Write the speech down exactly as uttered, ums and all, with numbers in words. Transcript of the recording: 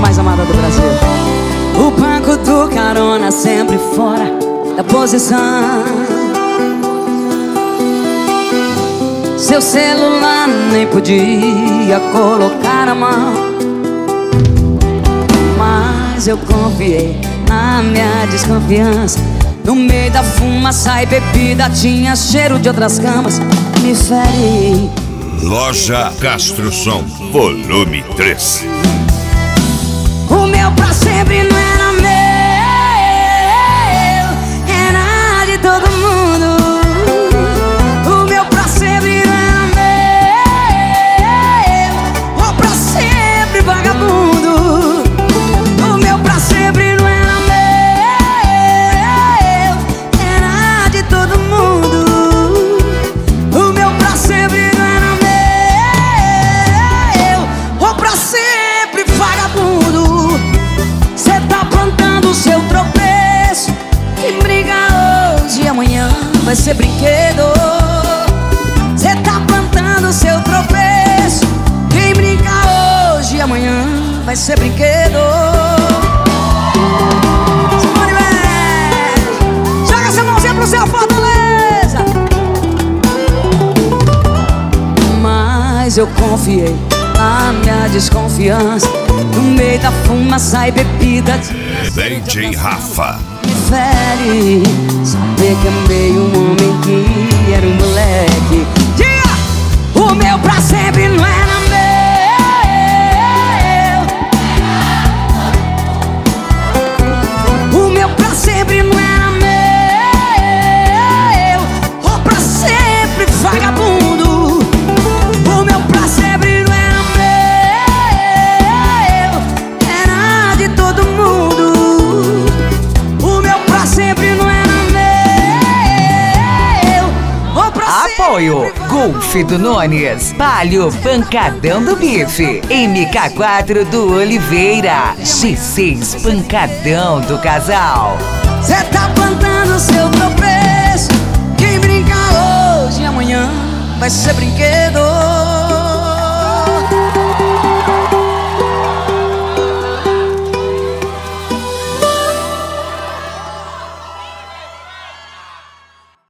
mais amada do Brasil. O banco do carona sempre fora da posição. Seu celular nem podia colocar a mão. Mas eu confiei na minha desconfiança. No meio da fumaça e bebida tinha cheiro de outras camas. Me feri. Loja Castro Som, volume três. O meu pra sempre não era meu, era de todo mundo. O meu pra sempre não era meu, ou pra sempre vagabundo. O meu pra sempre não era meu, era de todo mundo. O meu pra sempre não era meu, ou pra sempre vagabundo. Cê tá plantando seu tropeço. Quem briga hoje e amanhã vai ser brinquedo. Cê tá plantando seu tropeço. Quem brinca hoje e amanhã vai ser brinquedo. Simone Vez, joga essa mãozinha pro céu, Fortaleza. Mas eu confiei na minha desconfiança. No meio da fumaça e bebida D J Rafa. me fere saber que amei um homem que era um moleque. Diga! O meu pra sempre não era meu. O meu pra sempre não era meu, ou pra sempre vagabundo. O meu pra sempre não era meu, era de todo mundo. O meu pra sempre não era meu, ou pra Apoio sempre Golf do Nunes, Palio Pancadão do Bife, M K quatro do Oliveira, G seis Pancadão do Casal. Cê tá plantando seu tropeço. Quem brinca hoje e amanhã vai ser brinquedo.